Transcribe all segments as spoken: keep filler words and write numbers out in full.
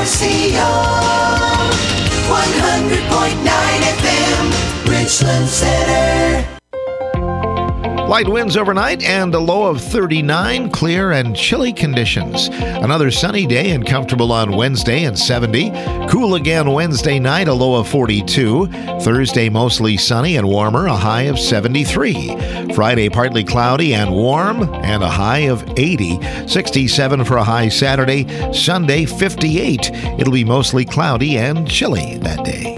C O, one hundred point nine F M, Richland Center. Light winds overnight and a low of thirty-nine, clear and chilly conditions. Another sunny day and comfortable on Wednesday and seventy. Cool again Wednesday night, a low of forty-two. Thursday mostly sunny and warmer, a high of seventy-three. Friday partly cloudy and warm and a high of eighty. sixty-seven for a high Saturday. Sunday fifty-eight. It'll be mostly cloudy and chilly that day.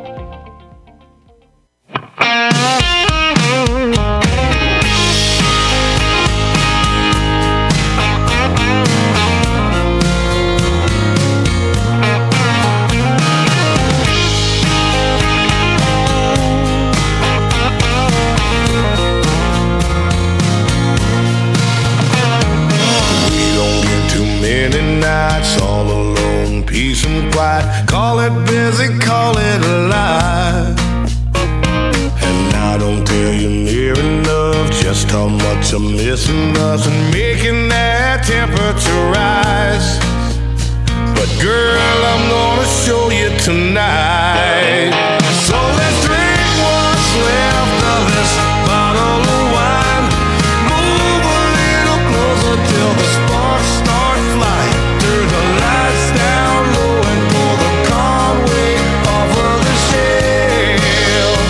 Call it busy, call it alive. And I don't tell you near enough just how much I'm missing us and making that temperature rise. But girl, I'm gonna show you tonight. So let's drink what's left of this bottle of wine. Move a little closer till the sparks start flying. Turn the lights down low and pull the Conway off of the shelf.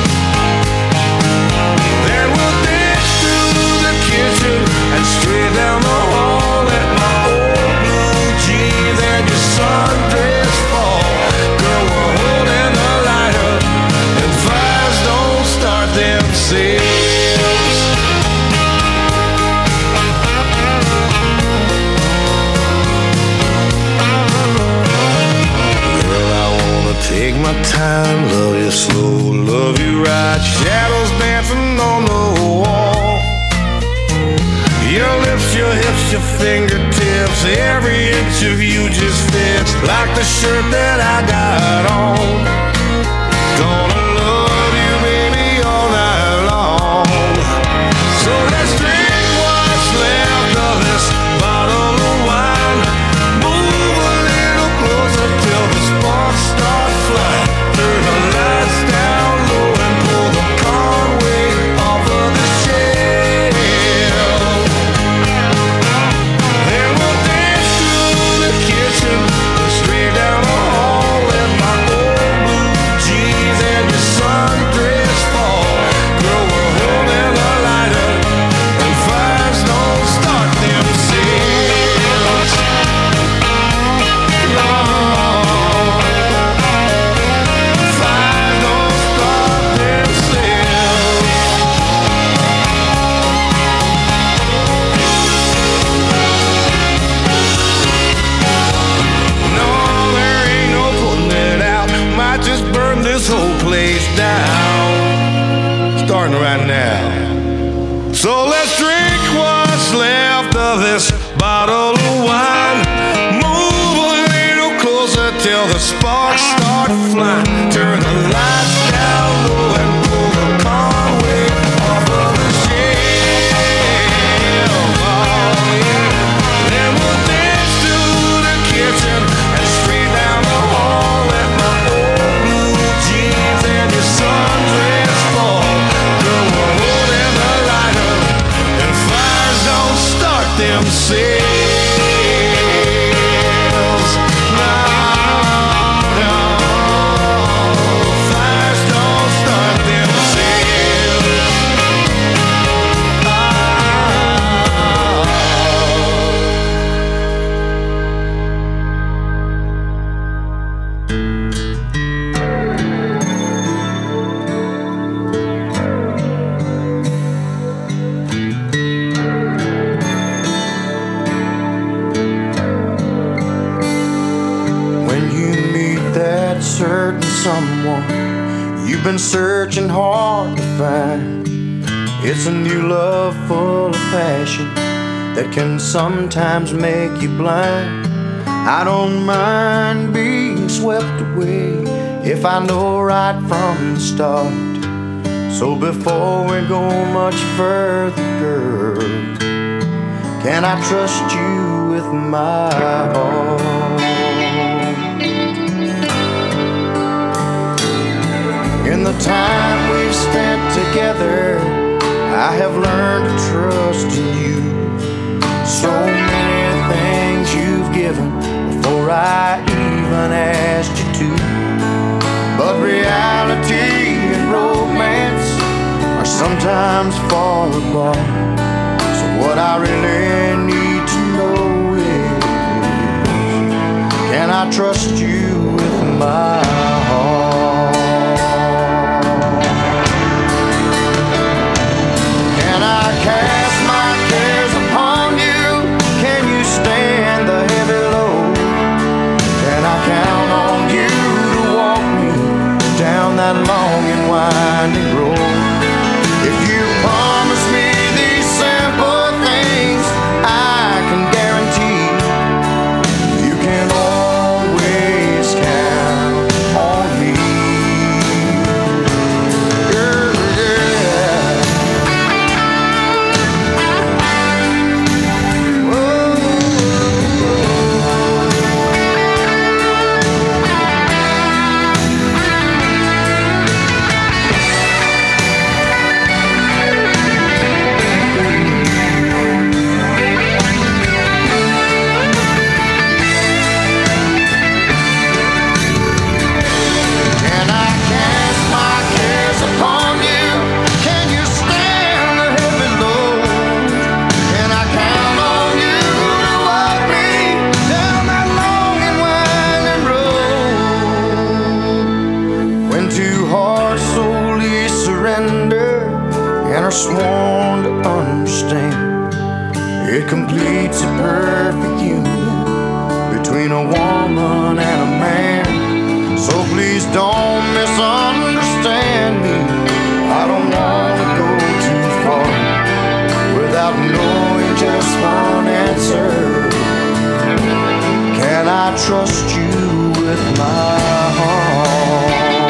Then we'll dance through the kitchen and straight down the hall at my old blue jeans and your sundress fall. Girl, we're holding the lighter and fires don't start themselves. Take my time, love you slow, love you right. Shadows dancing on the wall. Your lips, your hips, your fingertips, every inch of you just fits like the shirt that I got on. Gonna love you, baby, all night long. So let's drink what's left of this bottle of wine. Move a little closer till the sparks start. Turn the lights down low and pull the Conway off of the shelf. Then we'll dance through the kitchen and straight down the hall in my old blue jeans and your sundress fall. Girl, we're holding the lighter and fires don't start themselves. Lord. This whole place down, starting right now. So let's drink what's left of this bottle of wine. Move a little closer till the sparks start flying. Turn the lights down low and pull the Conway off of the shelf. Oh, yeah. Then we'll dance to the kitchen and straight down the hall at my old blue jeans and your sundress fall. Girl, we're holding the lighter and fires don't start themselves. No, no, fires don't start themselves. Certain someone you've been searching hard to find. It's a new love full of passion that can sometimes make you blind. I don't mind being swept away if I know right from the start. So before we go much further, girl, can I trust you with my heart? In the time we've spent together, I have learned to trust in you. So many things you've given before I even asked you to. But reality and romance are sometimes far apart. So what I really need to know is, can I trust you with my heart? Can I cast my cares upon you? Can you stand the heavy load? Can I count on you to walk me down that long and winding road? If you promise me these simple things, I can guarantee you can always count on me. Yeah, yeah. Can I cast my cares upon you? Can you stand the heavy load? Can I count on you to walk me down that long and winding road? When two hearts solely surrender and are sworn to understand, it completes a perfect union between a woman and a man. So please don't misunderstand me. I don't want to go too far without knowing just one answer. Can I trust you with my heart?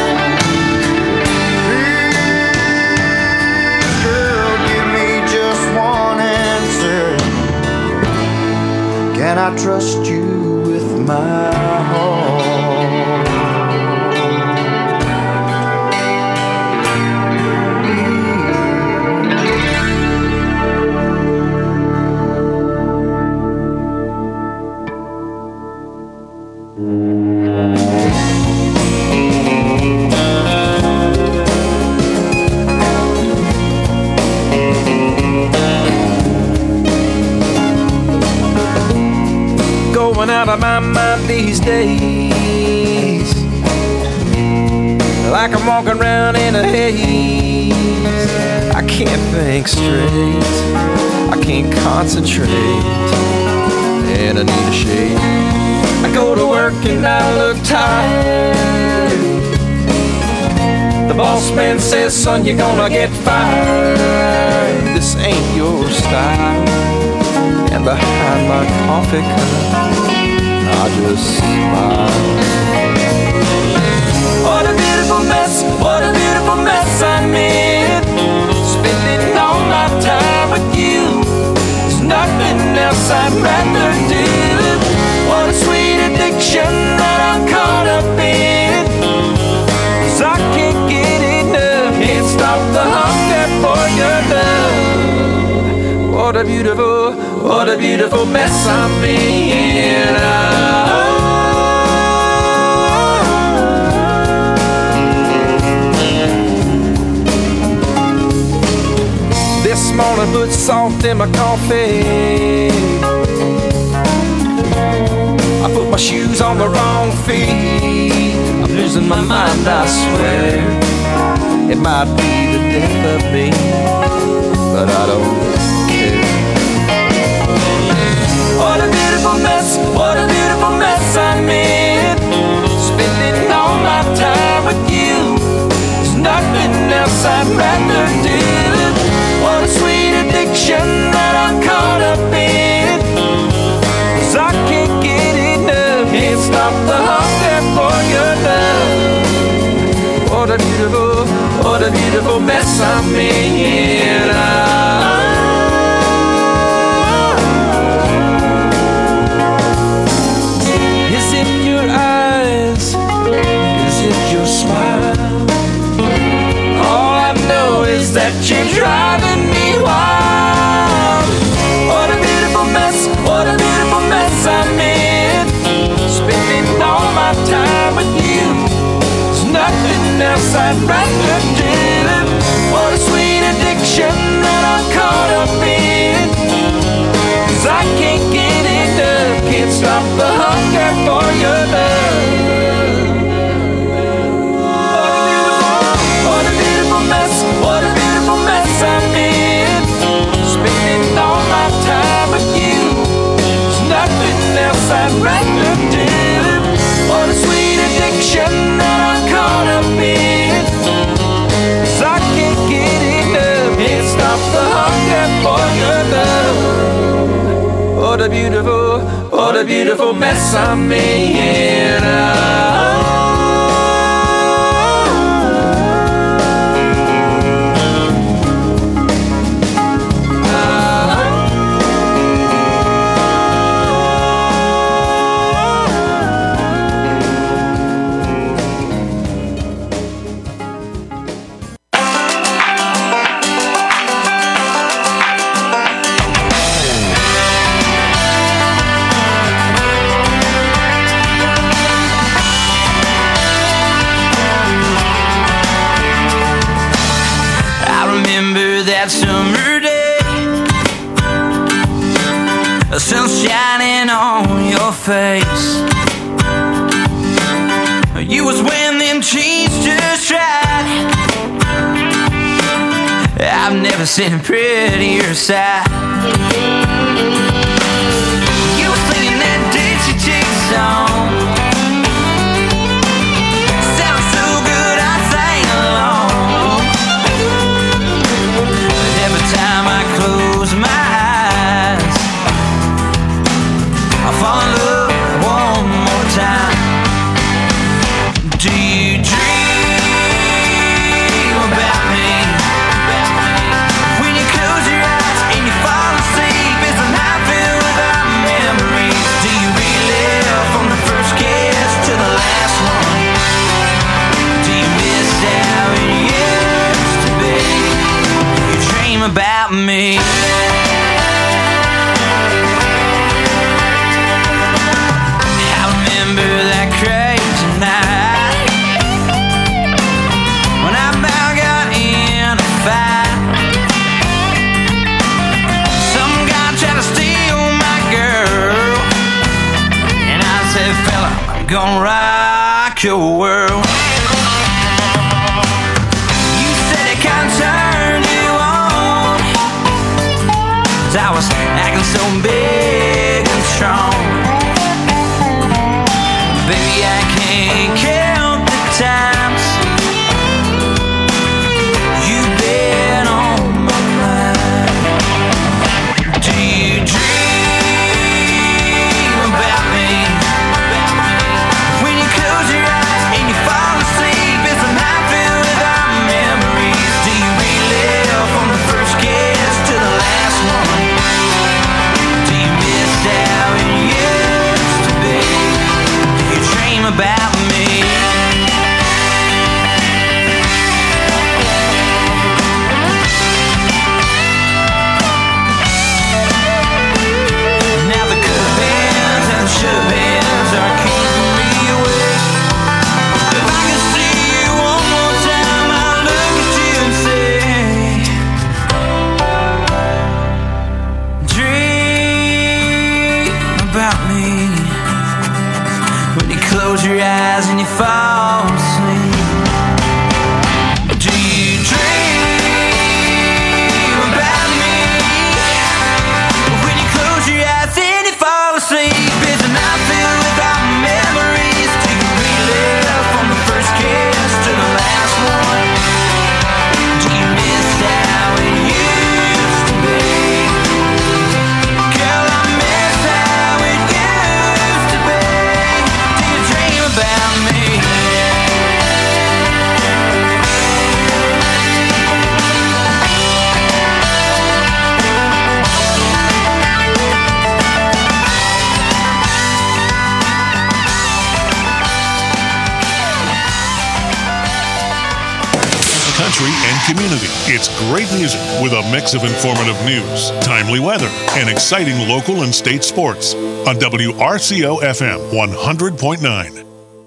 Please, girl, give me just one answer. Can I trust you with my heart? Going out of my mind these days, like I'm walking around in a haze. I can't think straight, I can't concentrate, and I need a shade. I go to work and I look tired. The boss man says, son, you're gonna get fired. This ain't your style. And behind my coffee cup, I just smile. What a beautiful mess, what a beautiful mess I'm in. Spending all my time with you, there's nothing else I'd rather do. What a sweet addiction that I'm caught up in, 'cause I can't get enough, can't stop the hunger for your love. What a beautiful, what a beautiful mess I'm in. This morning put salt in my coffee. I put my shoes on the wrong feet. I'm losing my mind, I swear. It might be the death of me, but I don't care. What a beautiful mess, what a beautiful mess I'm in. Spending all my time with you, there's nothing else I'd rather do. What a sweet addiction that I'm caught up in, 'cause I can't get enough, can't stop the hunger for your love. What a beautiful, what a beautiful mess I'm in. Is it your eyes? Is it your smile? days that you're driving me wild. What a beautiful mess, what a beautiful mess I'm in. Spending all my time with you. There's nothing else I'd rather do. What a sweet addiction that I'm caught up in. 'Cause I can't get enough, can't stop the hunger for your love. What a beautiful mess, what a beautiful mess I'm in. Spending all my time with you. There's nothing else I'd rather do. What a sweet addiction that I'm caught up in. 'Cause I can't get enough, can't stop the hunger for your love. What a beautiful, what a beautiful mess I'm in. Oh. That summer day, the sun shining on your face. You was when them jeans just right. I've never seen a prettier sight. You were singing that Dixie Chick song. Sounded so good I sang along. Time I close my eyes, I fall in love one more time. Do you dream about me? When you close your eyes and you fall asleep, it's a night filled with our memories. Do you relive from the first kiss to the last one? Do you miss how it used to be? Dream about me. I remember that crazy night when I about got in a fight. Some guy tried to steal my girl, and I said, fella, I'm gonna rock your world. You said it can't turn you on, 'cause I was acting so big and strong. Baby, I can't count the times you've been on my mind. Do you dream about me? When you close your eyes and you fall country, and community. It's great music with a mix of informative news, timely weather, and exciting local and state sports on W R C O F M one hundred point nine.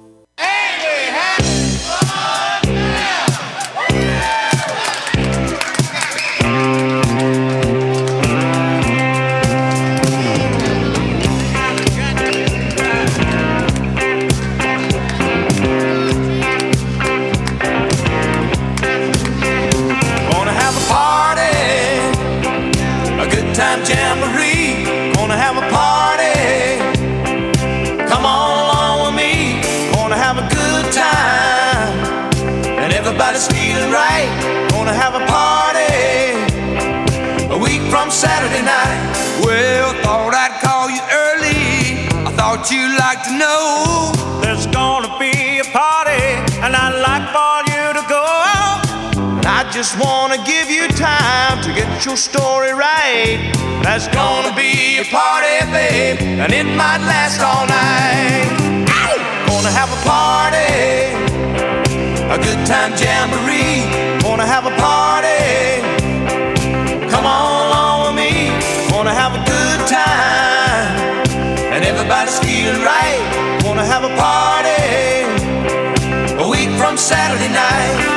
Jamboree, gonna have a party. Come on along with me, gonna have a good time. And everybody's feeling right, gonna have a party. A week from Saturday night. Well, thought I'd call you early. I thought you'd like to know there's gonna be a party, and I'd like for you to go. And I just wanna give you time to get your story right. There's gonna be a party, babe, and it might last all night. Ow! Gonna have a party, a good time jamboree. Gonna have a party. Come on along with me. Gonna have a good time, and everybody's feeling right. Gonna have a party, a week from Saturday night.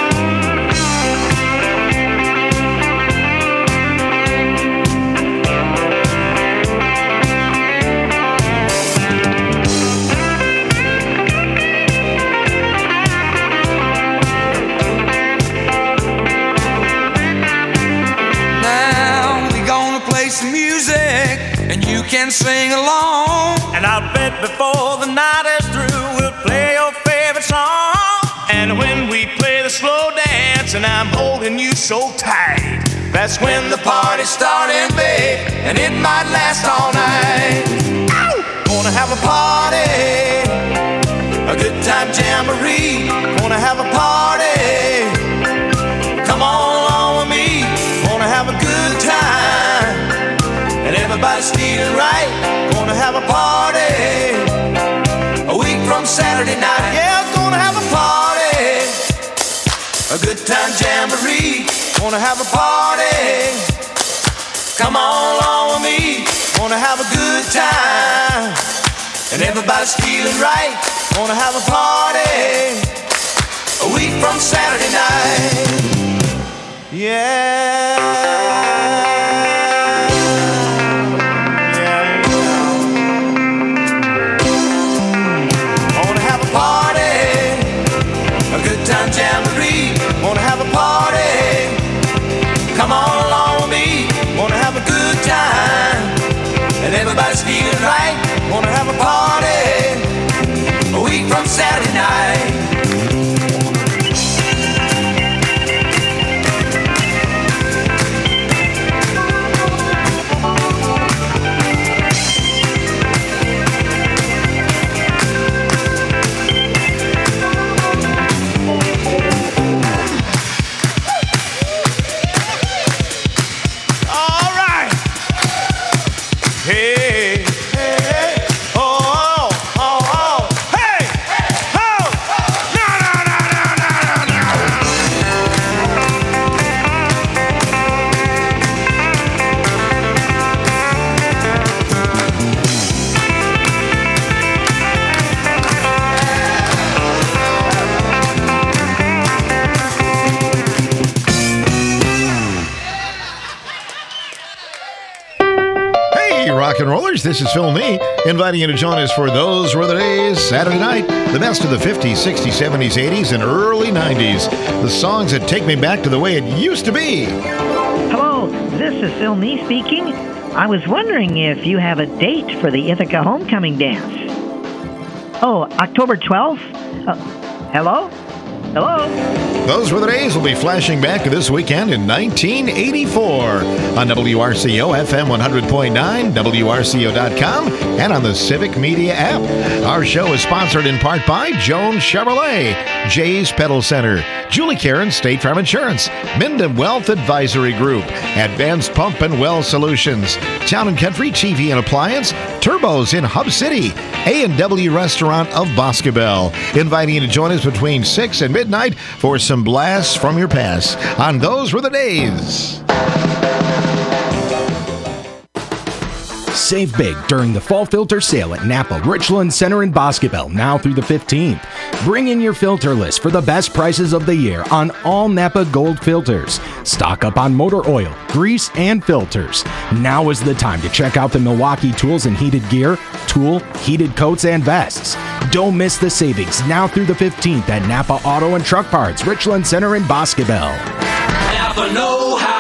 Some music and you can sing along. And I'll bet before the night is through we'll play your favorite song. And when we play the slow dance and I'm holding you so tight, that's when the party's starting, babe, and it might last all night. Ow! Gonna have a party, a good time jamboree. Gonna have a party. Come on along with me. Gonna have a good time, and everybody's feeling right. Gonna have a party, a week from Saturday night. Yeah, gonna have a party, a good time jamboree. Gonna have a party. Come on along with me. Gonna have a good time, and everybody's feeling right. Gonna have a party, a week from Saturday night. Yeah. Time jamboree, wanna have a party. Come on along with me, wanna have a good time, and everybody's feeling right. Wanna have a party, a week from Saturday night. Rock and rollers, this is Phil Nee, inviting you to join us for Those Were the Days, Saturday night, the best of the fifties, sixties, seventies, eighties, and early nineties. The songs that take me back to the way it used to be. Hello, this is Phil Nee speaking. I was wondering if you have a date for the Ithaca Homecoming Dance. Oh, October twelfth? Uh, hello? Hello? Those Were the Days will be flashing back to this weekend in nineteen eighty-four on W R C O F M one hundred point nine, W R C O dot com, and on the Civic Media app. Our show is sponsored in part by Jones Chevrolet, Jay's Pedal Center, Julie Karen State Farm Insurance, Minden Wealth Advisory Group, Advanced Pump and Well Solutions, Town and Country T V and Appliance, Turbos in Hub City, A and W Restaurant of Boscobel. Inviting you to join us between six and midnight for some blasts from your past on Those Were the Days. Save big during the fall filter sale at Napa Richland Center in Boscobel now through the fifteenth. Bring in your filter list for the best prices of the year on all Napa Gold filters. Stock up on motor oil, grease, and filters. Now is the time to check out the Milwaukee tools and heated gear, tool, heated coats, and vests. Don't miss the savings now through the fifteenth at Napa Auto and Truck Parts, Richland Center in Boscobel. Napa know-how.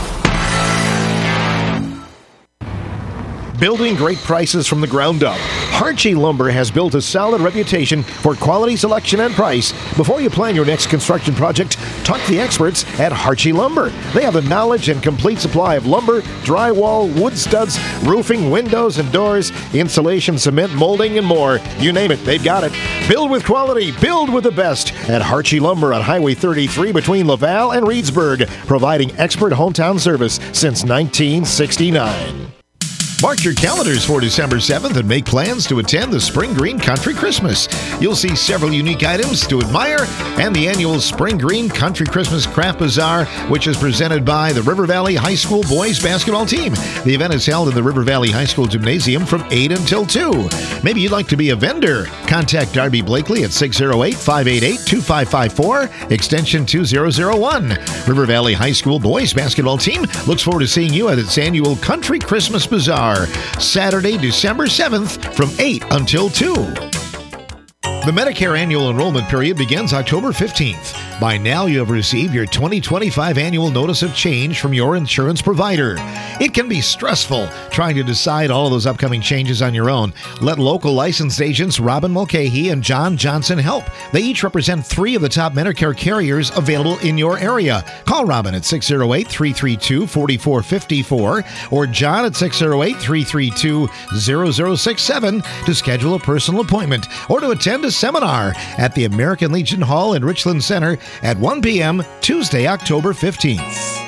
Building great prices from the ground up. Harchie Lumber has built a solid reputation for quality selection and price. Before you plan your next construction project, talk to the experts at Harchie Lumber. They have the knowledge and complete supply of lumber, drywall, wood studs, roofing, windows and doors, insulation, cement, molding, and more. You name it, they've got it. Build with quality, build with the best at Harchie Lumber on Highway thirty-three between Laval and Reedsburg, providing expert hometown service since nineteen sixty-nine. Mark your calendars for December seventh and make plans to attend the Spring Green Country Christmas. You'll see several unique items to admire and the annual Spring Green Country Christmas Craft Bazaar, which is presented by the River Valley High School boys basketball team. The event is held in the River Valley High School Gymnasium from eight until two. Maybe you'd like to be a vendor. Contact Darby Blakely at six oh eight, five eight eight, two five five four, extension two thousand one. River Valley High School boys basketball team looks forward to seeing you at its annual Country Christmas Bazaar, Saturday, December seventh from eight until two. The Medicare annual enrollment period begins October fifteenth. By now, you have received your twenty twenty-five annual notice of change from your insurance provider. It can be stressful trying to decide all of those upcoming changes on your own. Let local licensed agents Robin Mulcahy and John Johnson help. They each represent three of the top Medicare carriers available in your area. Call Robin at six oh eight, three three two, four four five four or John at six oh eight, three three two, zero zero six seven to schedule a personal appointment or to attend a seminar at the American Legion Hall in Richland Center at one p.m. Tuesday, October fifteenth.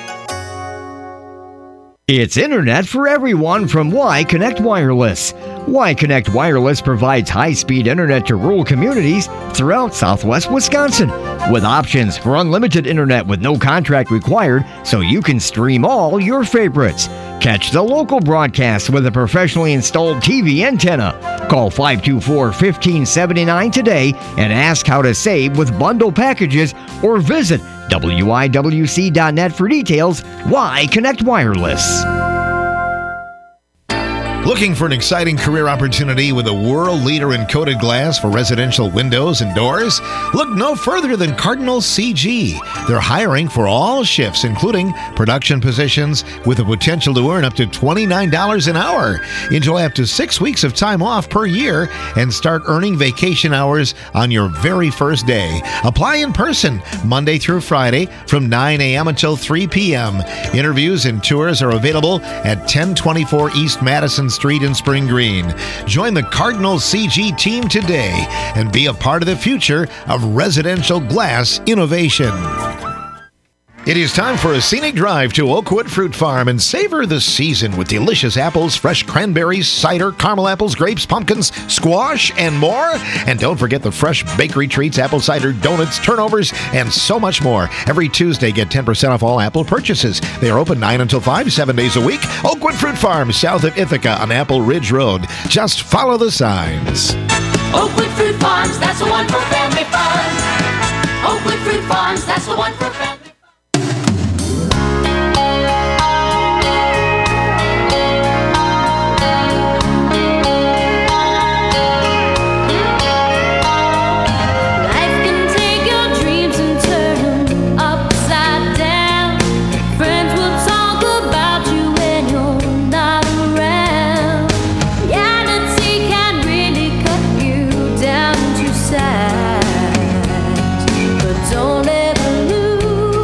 It's internet for everyone from Y Connect Wireless. Y Connect Wireless provides high-speed internet to rural communities throughout southwest Wisconsin, with options for unlimited internet with no contract required, so you can stream all your favorites. Catch the local broadcast with a professionally installed T V antenna. Call five two four, one five seven nine today and ask how to save with bundle packages, or visit W I W C dot net for details. Y Connect Wireless. Looking for an exciting career opportunity with a world leader in coated glass for residential windows and doors? Look no further than Cardinal C G. They're hiring for all shifts, including production positions, with the potential to earn up to twenty-nine dollars an hour. Enjoy up to six weeks of time off per year and start earning vacation hours on your very first day. Apply in person Monday through Friday from nine a.m. until three p.m. Interviews and tours are available at ten twenty-four East Madison Street in Spring Green. Join the Cardinal C G team today and be a part of the future of residential glass innovation. It is time for a scenic drive to Oakwood Fruit Farm and savor the season with delicious apples, fresh cranberries, cider, caramel apples, grapes, pumpkins, squash, and more. And don't forget the fresh bakery treats, apple cider, donuts, turnovers, and so much more. Every Tuesday, get ten percent off all Apple purchases. They are open nine until five, seven days a week. Oakwood Fruit Farm, south of Ithaca on Apple Ridge Road. Just follow the signs. Oakwood Fruit Farms, that's the one for family fun. Oakwood Fruit Farms, that's the one for family fun. Don't ever lose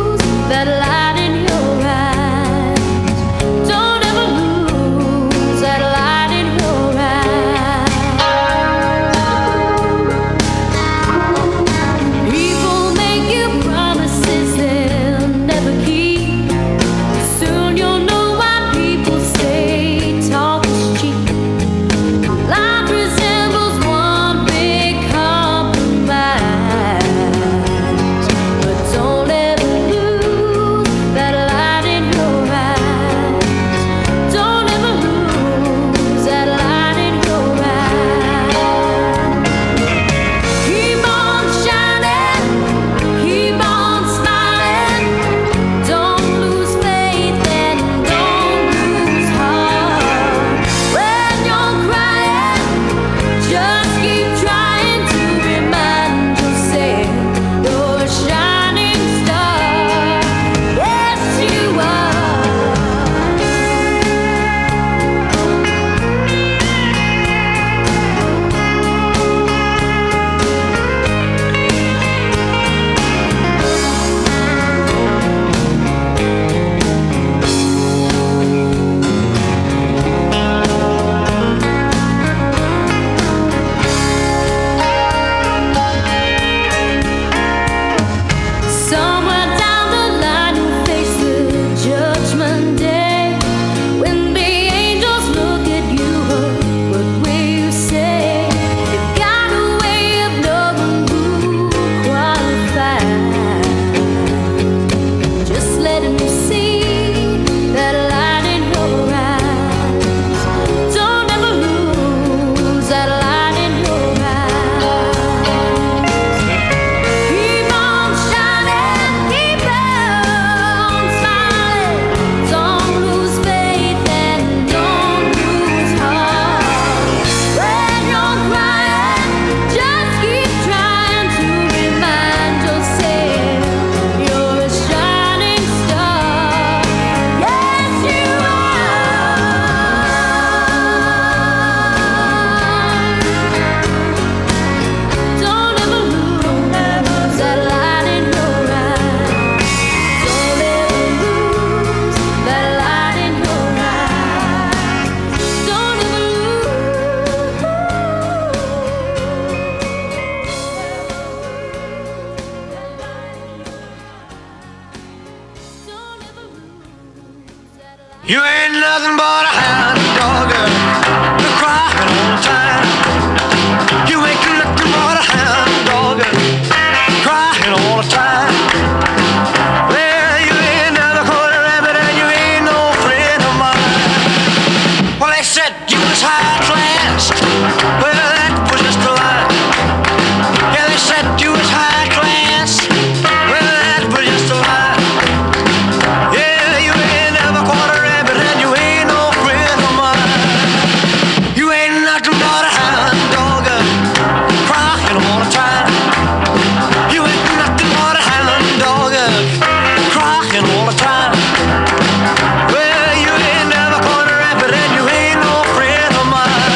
You ain't nothing but a hound dog, you're crying all the time. You ain't nothing but a hound dog, crying all the time. Well, you ain't never caught a rabbit and you ain't no friend of mine. Well, they said you was high class. Well, that was just a lie. Yeah, they said you was high class. Well, that was just a lie. Yeah, you ain't never caught a rabbit and you ain't no friend of mine. You ain't nothing but a hound dog, crying all the time. You ain't nothing but a hound dog, crying all the time. Well, you ain't never caught a rabbit and you ain't no friend of mine.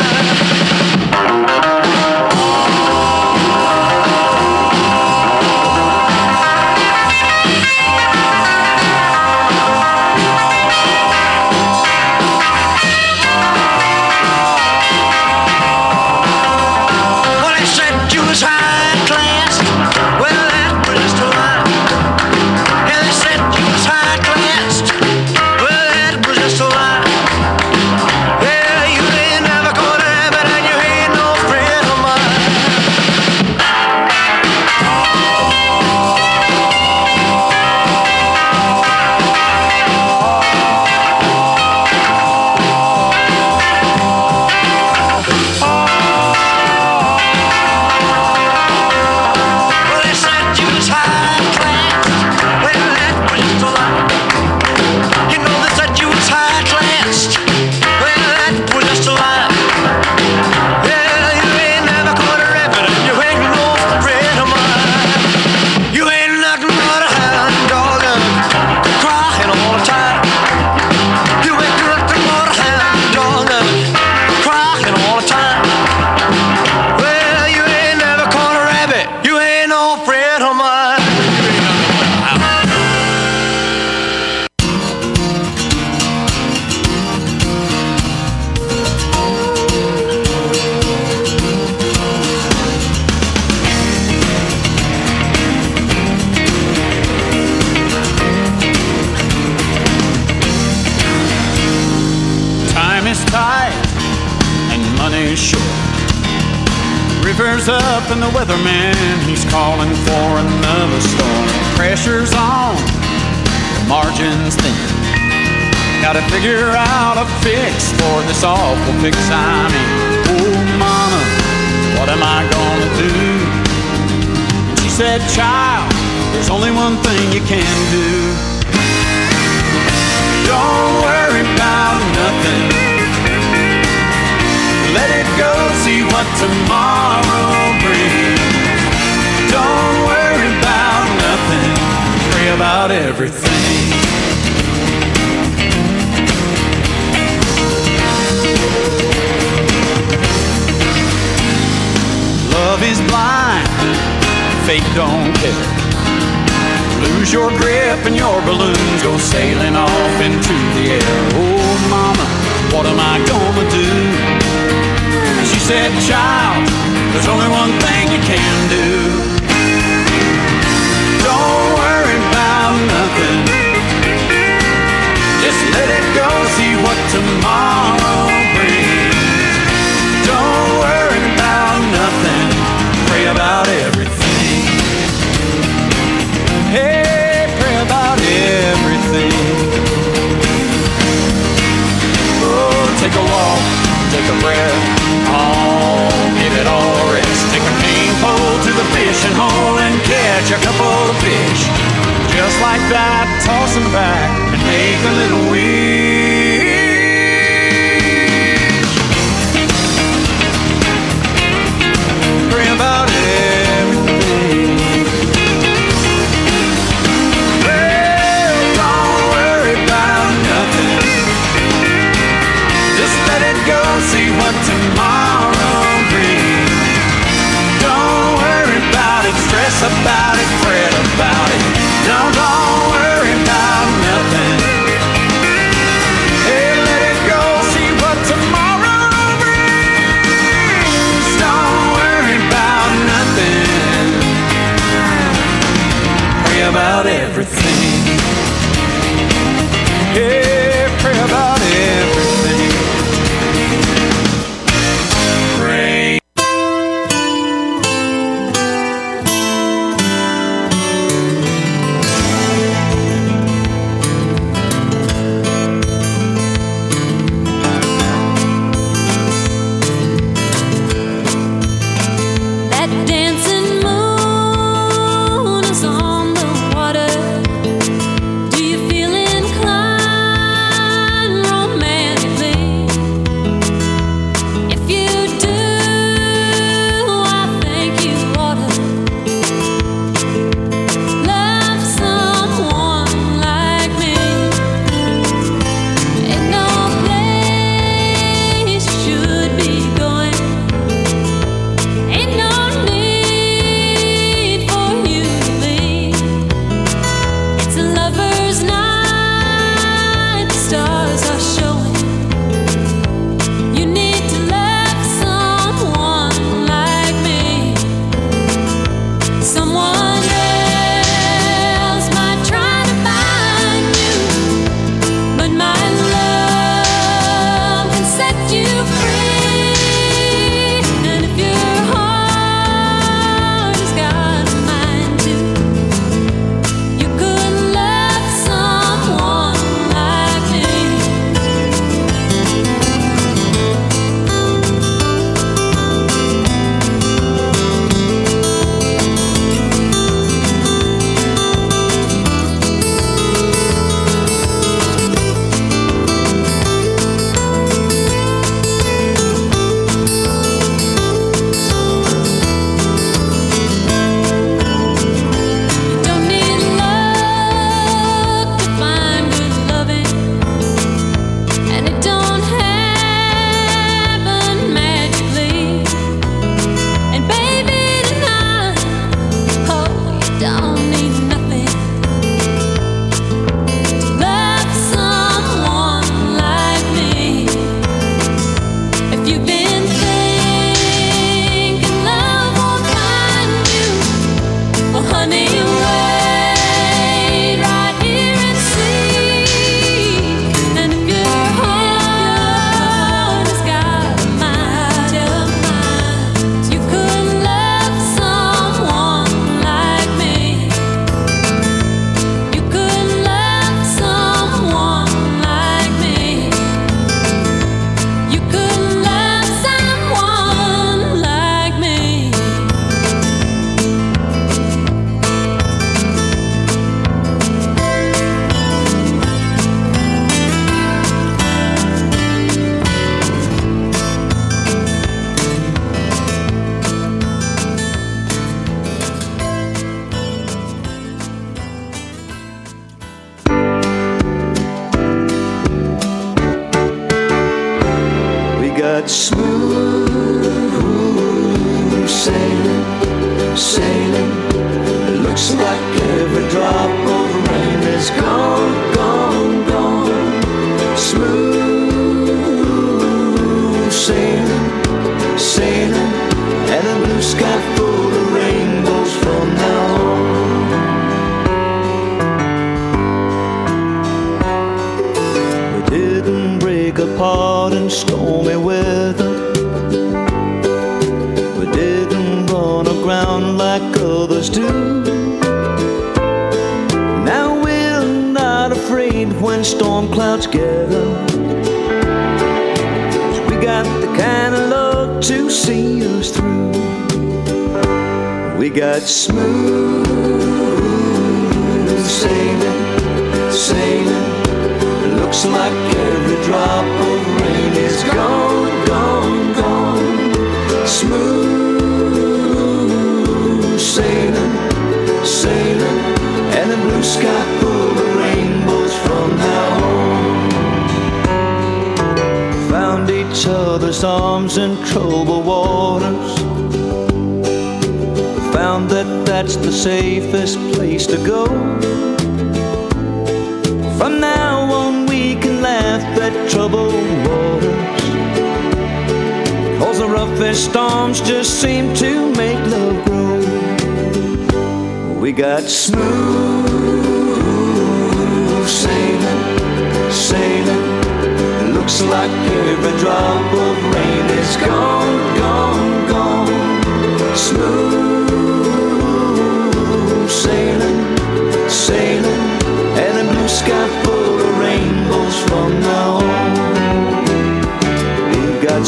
Well, they said you was high class. Well, that was just a lie. Yeah, they said you was high class. Well, that was just a lie. Yeah, you ain't never caught a rabbit and you ain't no friend of mine. Well, they said you was high class. Well, that was just a lie. You know they said you was high class. Well, that was just a lie. Yeah, you ain't never caught a rabbit and you ain't no friend of mine. You ain't nothing but a hound dog, crying all the time. You ain't nothing but a hound dog, crying all the time. Well, you ain't never caught a rabbit. You ain't no friend of mine. Time is tight and money's short. River's up and the weatherman, he's calling for another storm. Pressure's on, the margin's thin. Gotta figure out a fix for this awful fix I'm in. Oh, mama, what am I gonna do? She said, child, there's only one thing you can do. Don't worry about nothing. Let it go, see what tomorrow brings. Don't worry about nothing. Pray about everything. Love is blind, fate don't care. Lose your grip and your balloons go sailing off into the air. Oh, mama, what am I gonna do? She said, child, there's only one thing you can do. Don't worry about nothing. Just let it go, see what tomorrow brings. Don't worry about nothing. Pray about everything. Hey, pray about everything. Oh, take a walk, take a breath. Oh, give it all a rest. Take a cane pole to the fishing hole and catch a couple of fish. Just like that, toss them back and make a little wish. Pray about everything. Well, don't worry about nothing. Just let it go, see what tomorrow brings. Don't worry about it, stress about it, fret about it. Don't, don't worry about nothing. got smooth sailing, sailing. It looks like every drop of rain is gone, gone, gone. Smooth sailing, sailing, and a blue sky full of rainbows from now on. We didn't break apart in stormy weather. We didn't run aground like others do. Now we're not afraid when storm clouds gather. We got the kind of love to see us through. We got smooth sailing, sailing. It looks like every drop of rain is gone, gone, gone. Smooth sailing, sailing, and a blue sky full of rainbows from now on. Found each other's arms in troubled waters. Found that that's the safest place to go. From now on we can laugh at troubled waters, 'cause the roughest storms just seem to make love grow. We got smooth sailing, sailing. It looks like every drop of rain is gone, gone, gone. Smooth sailing, sailing, and a blue sky full of rainbows from now on. We got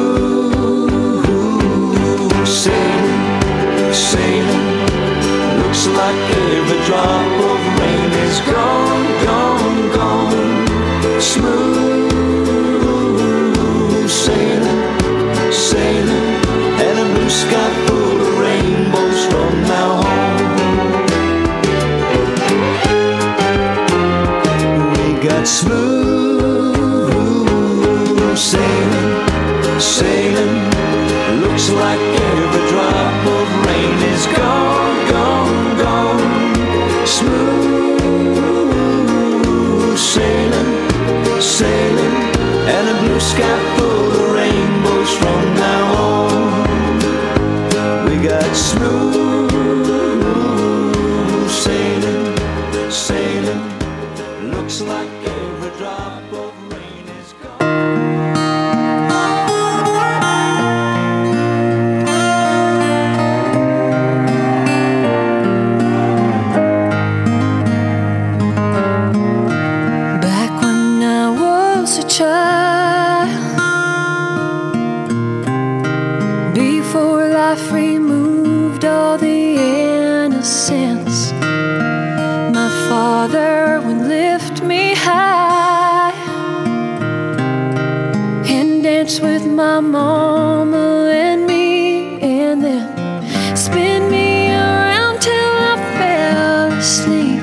smooth sailing, sailing. Looks like every drop of rain is gone, gone, gone. Smooth sailing, sailing, and a blue sky full of rainbows from now on. We got smooth sailing, sailing. Looks like every drop of rain is gone, gone, gone. Smooth sailing, sailing, and a blue sky full of rainbows from now on. We got smooth sailing, sailing. Looks like every drop of rain is Back when I was a child, before life removed all the innocence, my father would lift me high and dance with my mama and me, and then spin me around till I fell asleep.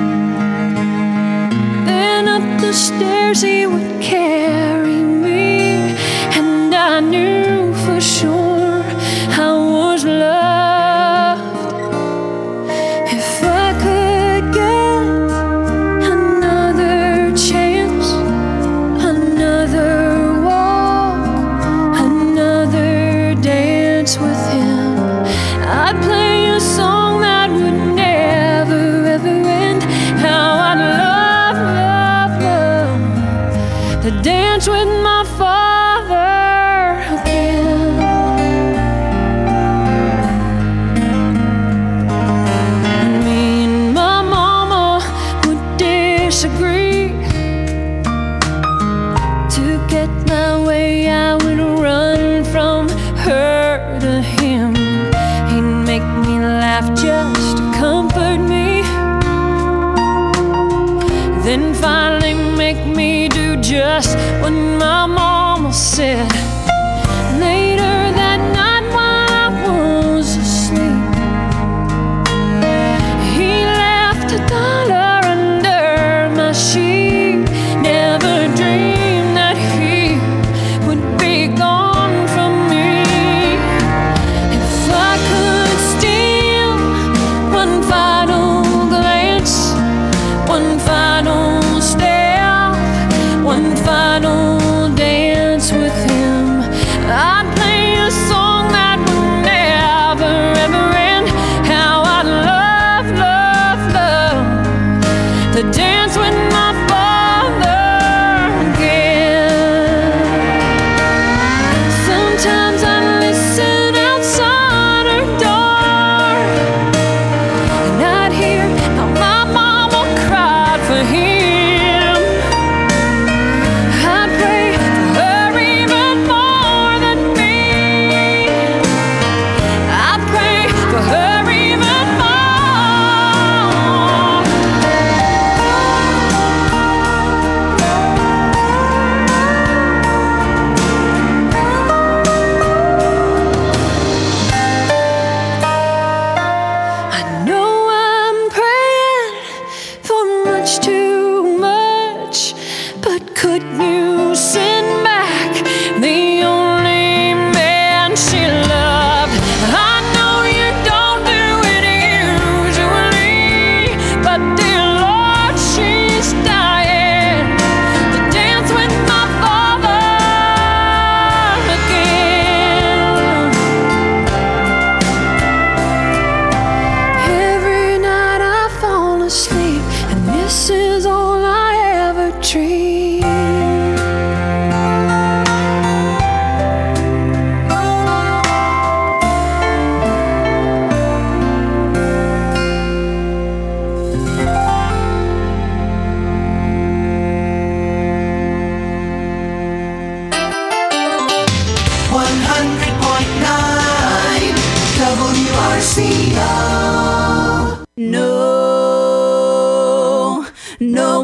Then up the stairs he would carry me, and I knew for sure I was loved. If I could get another chance, another walk, another dance with him, I'd play a song that would never ever end. How I'd love, love, love to dance with my father again. Me and my mama would disagree. To get my way, I would run from her to him. He'd make me laugh just to comfort me, then finally make me do just what my mama said. Later that night while I was asleep, he left a dollar under my sheet. Never dreamed that he would be gone.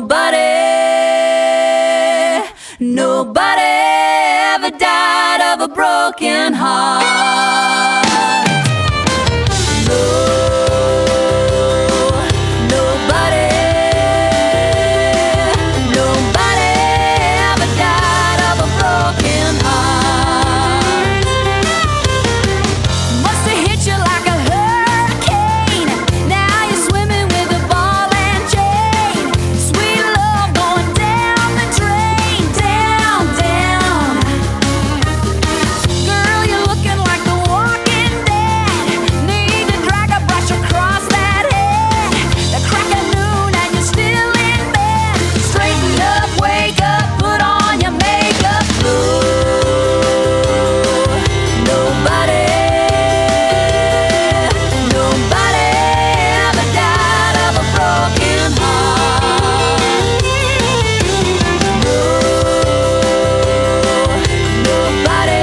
Nobody, nobody ever died of a broken heart. No, nobody, nobody ever died of a broken heart. Must have hit you like a hurricane. Now you're swimming with a ball and chain. Sweet love going down the drain, down, down. Girl, you're looking like the Walking Dead. Need to drag a brush across that head. The crack of noon and you're still in bed. Straighten up, wake up, put on your makeup. Ooh, nobody, nobody ever died of a broken heart. No, nobody,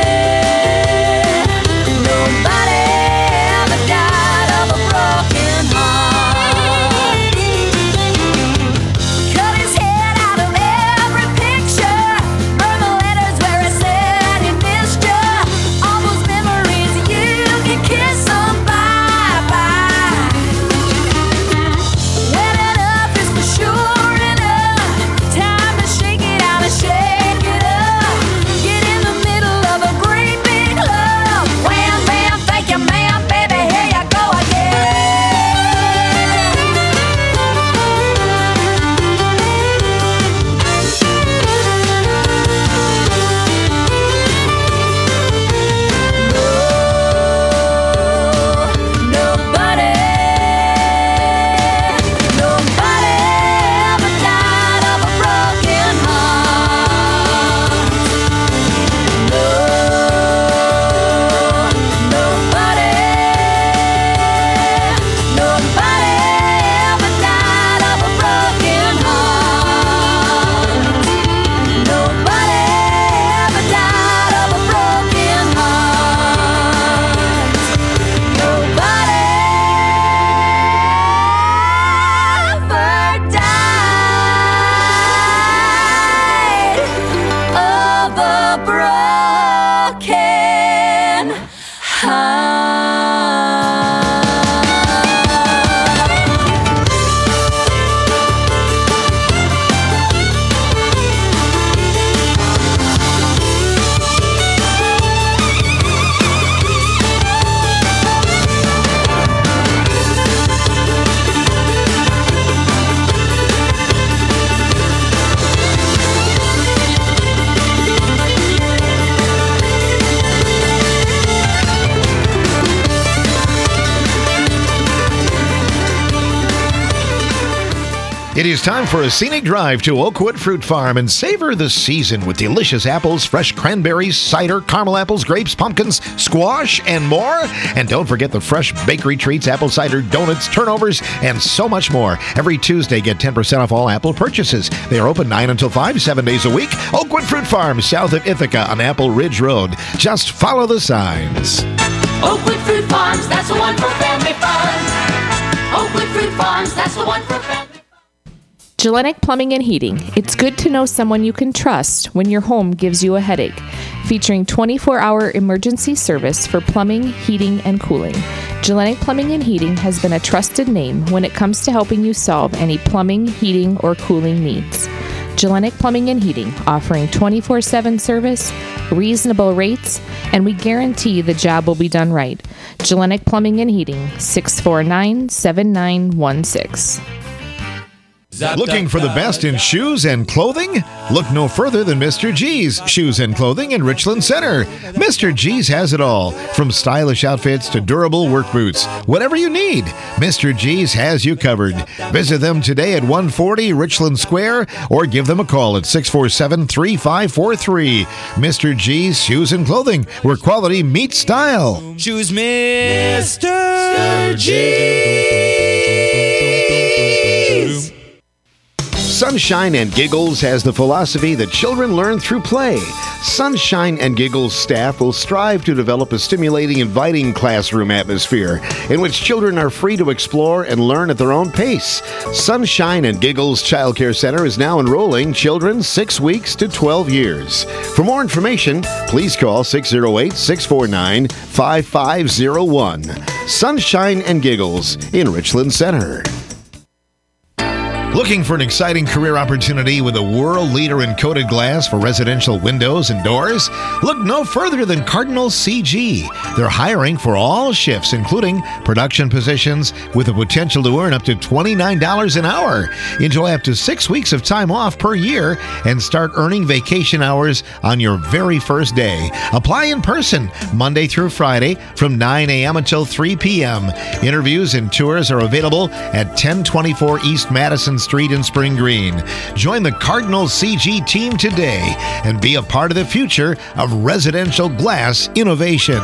nobody ever died of a broken heart. Cut his head out of every picture. Burn the letters where it said he missed ya. All those memories you can kiss them bye-bye. When enough is for sure enough, time to shake it out and shake it up. Get in the middle of a great big love. Wham, bam, thank you, ma'am, baby, here you go again. Nobody, nobody ever died of a broken heart. No, nobody, nobody ever died of a broken heart. Nobody ever died of a broken heart. Nobody ever died of a broken It is time for a scenic drive to Oakwood Fruit Farm and savor the season with delicious apples, fresh cranberries, cider, caramel apples, grapes, pumpkins, squash, and more. And don't forget the fresh bakery treats, apple cider, donuts, turnovers, and so much more. Every Tuesday, get ten percent off all apple purchases. They are open nine until five, seven days a week. Oakwood Fruit Farm, south of Ithaca on Apple Ridge Road. Just follow the signs. Oakwood Fruit Farms, that's the one for family fun. Oakwood Fruit Farms, that's the one for family. Gillenic Plumbing and Heating. It's good to know someone you can trust when your home gives you a headache. Featuring twenty-four hour emergency service for plumbing, heating, and cooling. Gillenic Plumbing and Heating has been a trusted name when it comes to helping you solve any plumbing, heating, or cooling needs. Gillenic Plumbing and Heating, offering twenty-four seven service, reasonable rates, and we guarantee the job will be done right. Gillenic Plumbing and Heating, six four nine, seven nine one six. Looking for the best in shoes and clothing? Look no further than Mister G's Shoes and Clothing in Richland Center. Mister G's has it all, from stylish outfits to durable work boots. Whatever you need, Mister G's has you covered. Visit them today at one forty Richland Square or give them a call at six four seven, three five four three. Mister G's Shoes and Clothing, where quality meets style. Choose Mister G's. Sunshine and Giggles has the philosophy that children learn through play. Sunshine and Giggles staff will strive to develop a stimulating, inviting classroom atmosphere in which children are free to explore and learn at their own pace. Sunshine and Giggles Child Care Center is now enrolling children six weeks to twelve years. For more information, please call six oh eight, six four nine, five five oh one. Sunshine and Giggles in Richland Center. Looking for an exciting career opportunity with a world leader in coated glass for residential windows and doors? Look no further than Cardinal C G. They're hiring for all shifts, including production positions, with the potential to earn up to twenty-nine dollars an hour. Enjoy up to six weeks of time off per year and start earning vacation hours on your very first day. Apply in person Monday through Friday from nine a.m. until three p.m. Interviews and tours are available at ten twenty-four East Madison Street in Spring Green. Join the Cardinal C G team today and be a part of the future of residential glass innovation.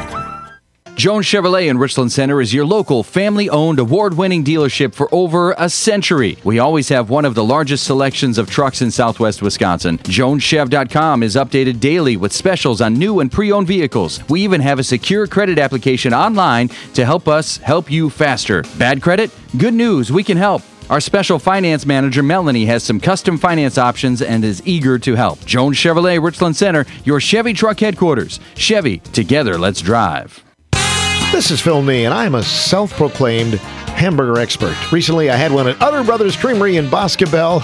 Jones Chevrolet in Richland Center is your local family-owned, award-winning dealership for over a century. We always have one of the largest selections of trucks in southwest Wisconsin. Jones Chev dot com is updated daily with specials on new and pre-owned vehicles. We even have a secure credit application online to help us help you faster. Bad credit? Good news, we can help. Our special finance manager, Melanie, has some custom finance options and is eager to help. Jones Chevrolet, Richland Center, your Chevy truck headquarters. Chevy, together, let's drive. This is Phil Nee, and I'm a self-proclaimed hamburger expert. Recently, I had one at Utter Brothers Creamery in Boscobel.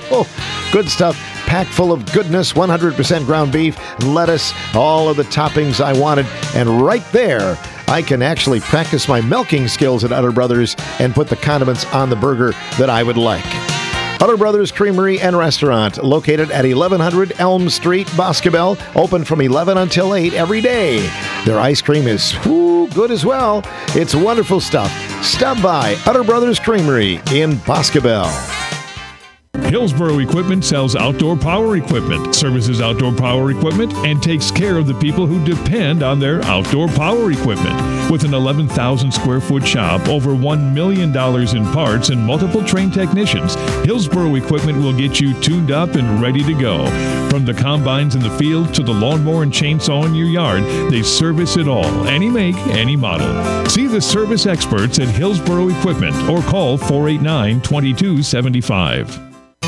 Good stuff, packed full of goodness, one hundred percent ground beef, lettuce, all of the toppings I wanted, and right there, I can actually practice my milking skills at Utter Brothers and put the condiments on the burger that I would like. Utter Brothers Creamery and Restaurant, located at eleven hundred Elm Street, Boscobel, open from eleven until eight every day. Their ice cream is whoo, good as well. It's wonderful stuff. Stop by Utter Brothers Creamery in Boscobel. Hillsboro Equipment sells outdoor power equipment, services outdoor power equipment, and takes care of the people who depend on their outdoor power equipment. With an eleven thousand square foot shop, over one million dollars in parts, and multiple trained technicians, Hillsboro Equipment will get you tuned up and ready to go. From the combines in the field to the lawnmower and chainsaw in your yard, they service it all, any make, any model. See the service experts at Hillsboro Equipment or call four eight nine, two two seven five.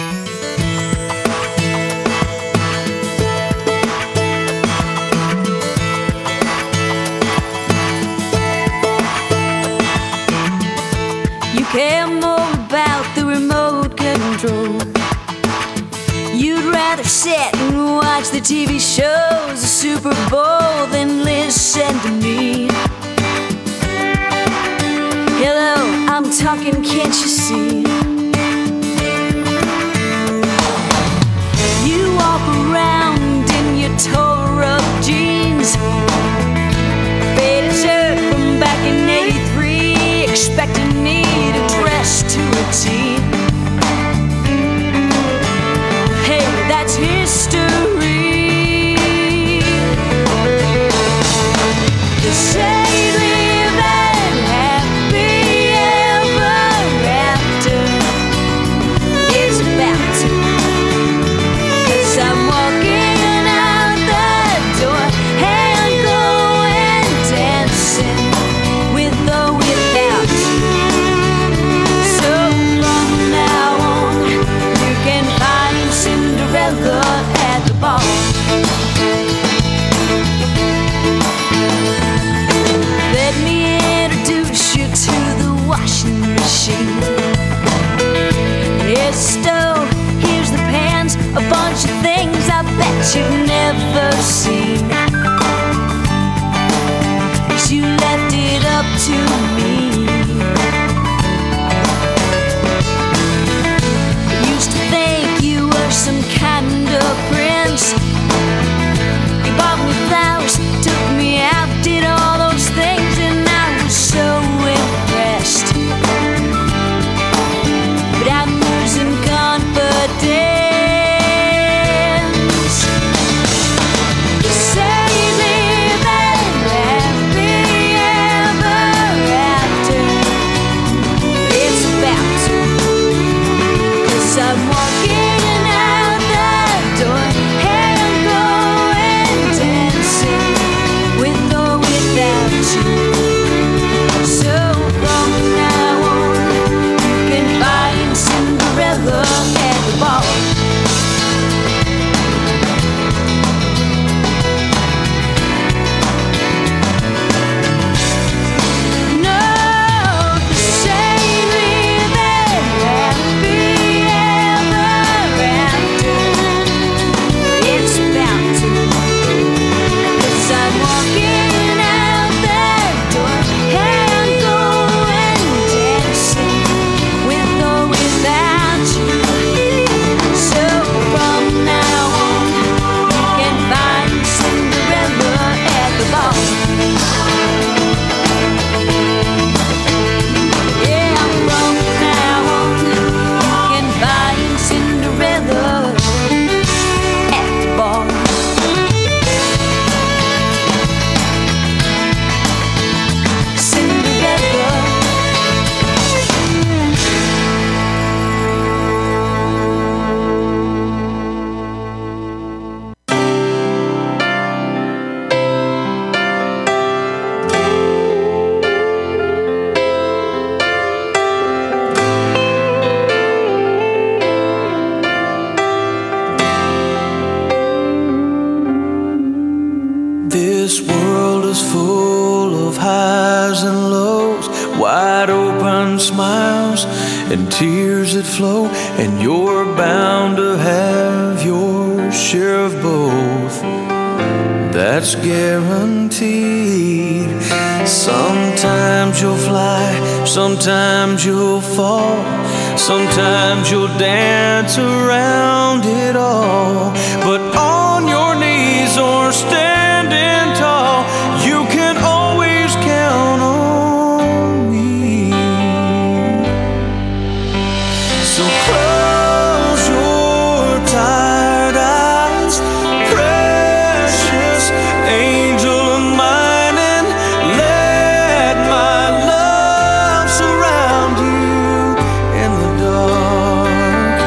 Care more about the remote control. You'd rather sit and watch the T V shows, the Super Bowl, than listen to me. Hello, I'm talking, can't you see? You walk around in your tore-up jeans, faded shirt from back in eighty-three, expecting me to dress to a T. Hey, that's history. They say live and happy ever after. It's about to, 'cause I'm walking out the door and going dancing with or without. So from now on, you can find Cinderella at the ball. Let me introduce you to the washing machine. Here's the stove, here's the pans, a bunch of things I bet you've never seen. 'Cause you left it up to me. I used to think you were some kind of prince. You bought me flowers, took me out, did all those things, and I was so impressed. But I'm losing confidence. and tears that flow, and you're bound to have your share of both. That's guaranteed. Sometimes you'll fly, sometimes you'll fall, sometimes you'll dance around it all. But on your knees or standing tall, you can always count on me. So close your tired eyes, precious angel of mine, and let my love surround you in the dark.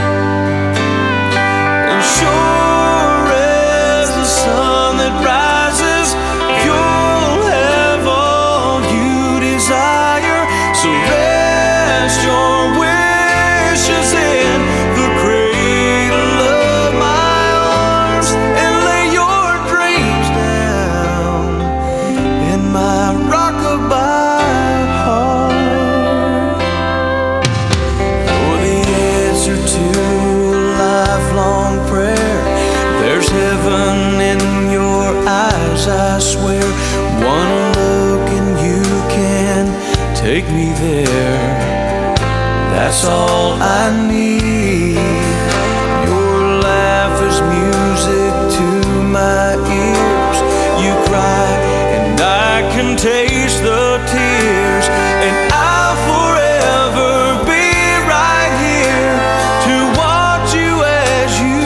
And sure as the sun that rises, you'll have all you desire. So rest your wishes in the cradle of my arms, and lay your dreams down in my rockabye heart. You're the answer to a lifelong prayer. There's heaven in your eyes, I swear. One look and you can take me there. That's all I need. Your laugh is music to my ears. You cry and I can taste the tears, and I'll forever be right here to watch you as you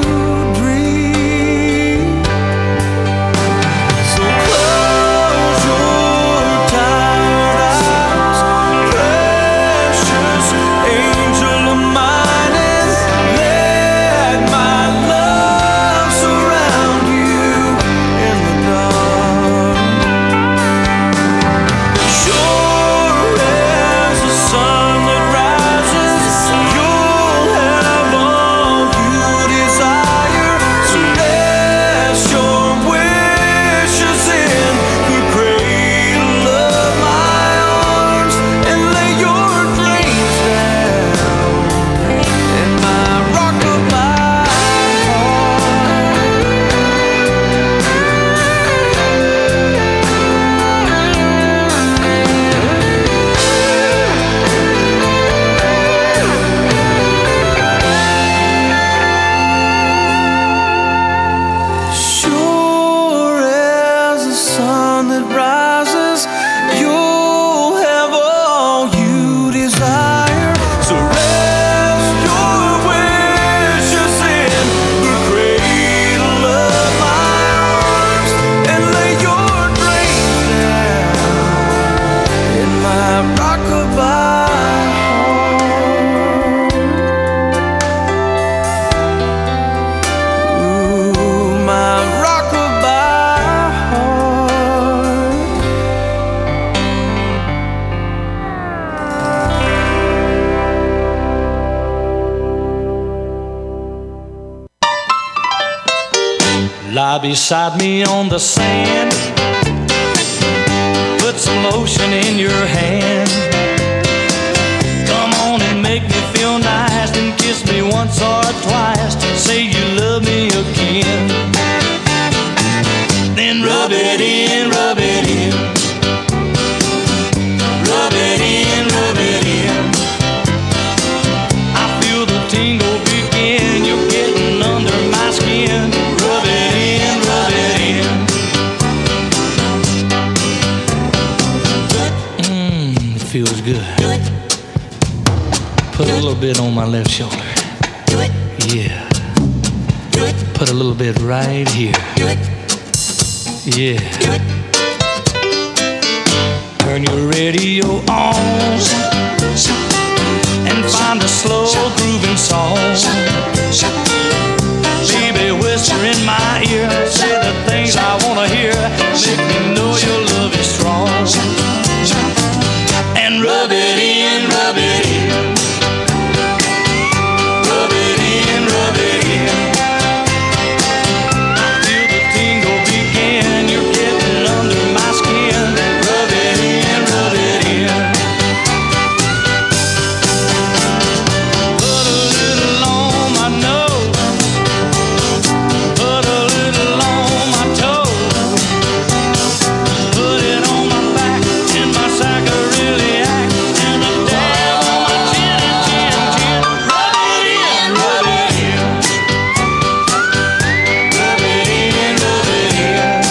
dream. So close your tired eyes, precious angel of mine, and let my love surround you in the dark. Sure as the sun that rises, you'll have all you desire. So rest your wishes in the cradle of my arms, and lay your dreams down in my rockabye Sure as the sun that rises, you'll have all you desire. So rest your wishes in the cradle of my arms, and lay your dreams down in my rockabye heart. Ooh, my rockabye heart. Lie beside me on the sand, put some lotion in your hand. Come on and make me feel nice, and kiss me once or twice. Say you love me again. Then rub it in, rub it in. Rub it in, rub it in. I feel the tingle begin. You're getting under my skin. Rub it in, rub it in. Mmm, it feels good. Put a little bit on my left shoulder. Yeah. Put a little bit right here. Yeah. Turn your radio on and find a slow grooving song.